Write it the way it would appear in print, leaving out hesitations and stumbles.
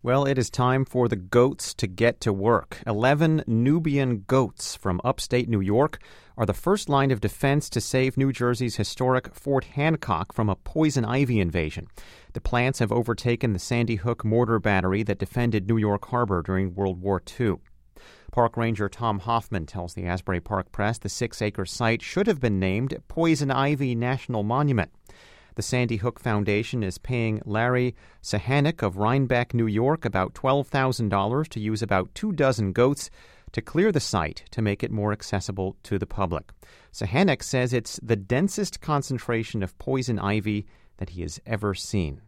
Well, it is time for the goats to get to work. 11 Nubian goats from upstate New York are the first line of defense to save New Jersey's historic Fort Hancock from a poison ivy invasion. The plants have overtaken the Sandy Hook mortar battery that defended New York Harbor during World War II. Park Ranger Tom Hoffman tells the Asbury Park Press the 6-acre site should have been named Poison Ivy National Monument. The Sandy Hook Foundation is paying Larry Sahanek of Rhinebeck, New York, about $12,000 to use about 24 goats to clear the site to make it more accessible to the public. Sahanek says it's the densest concentration of poison ivy that he has ever seen.